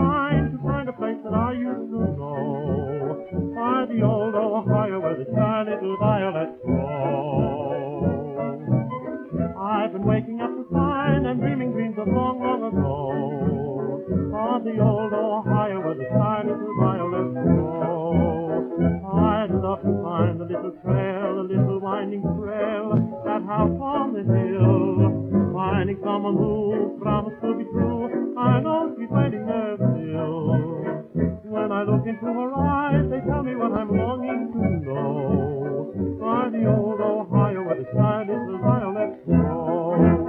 mind to find a place that I used to know, by the old Ohio where the shy little violets grow. I've been waking up to find and dreaming dreams of long, long ago, on the old Ohio where the shy little violets grow. I'd love to find a little trail, a little winding trail, that house on the hill, finding someone who promised to be true. I know she's waiting there still. When I look into her eyes, they tell me what I'm longing to know, by the old Ohio where the shy little violets grow.